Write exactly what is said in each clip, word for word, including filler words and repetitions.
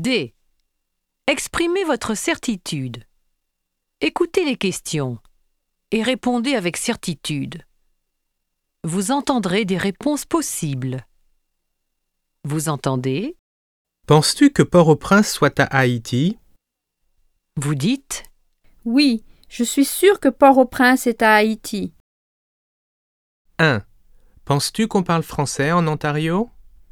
D. Exprimez votre certitude. Écoutez les questions et répondez avec certitude. Vous entendrez des réponses possibles. Vous entendez? Penses-tu que Port-au-Prince soit à Haïti? Vous dites? Oui, je suis sûr que Port-au-Prince est à Haïti. un. Penses-tu qu'on parle français en Ontario?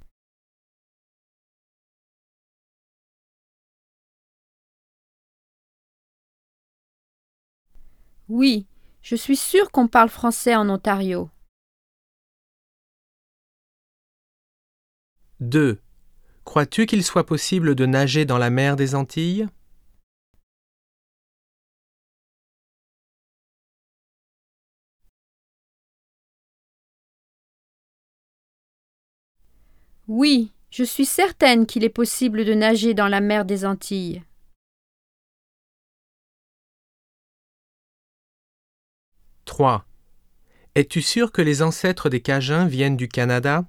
Oui, je suis sûr qu'on parle français en Ontario. deux. Crois-tu qu'il soit possible de nager dans la mer des Antilles? Oui, je suis certaine qu'il est possible de nager dans la mer des Antilles. trois. Es-tu sûr que les ancêtres des Cajuns viennent du Canada?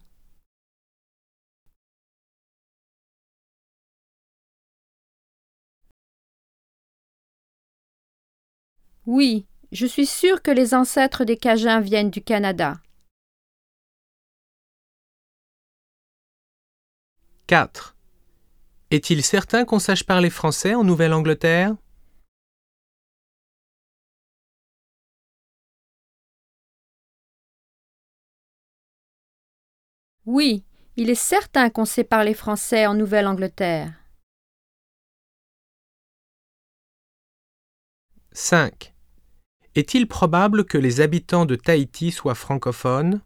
Oui, je suis sûre que les ancêtres des Cajuns viennent du Canada. quatre. Est-il certain qu'on sache parler français en Nouvelle-Angleterre? Oui, il est certain qu'on sait parler français en Nouvelle-Angleterre. cinq. Est-il probable que les habitants de Tahiti soient francophones?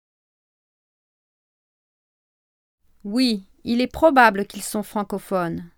Oui, il est probable qu'ils sont francophones.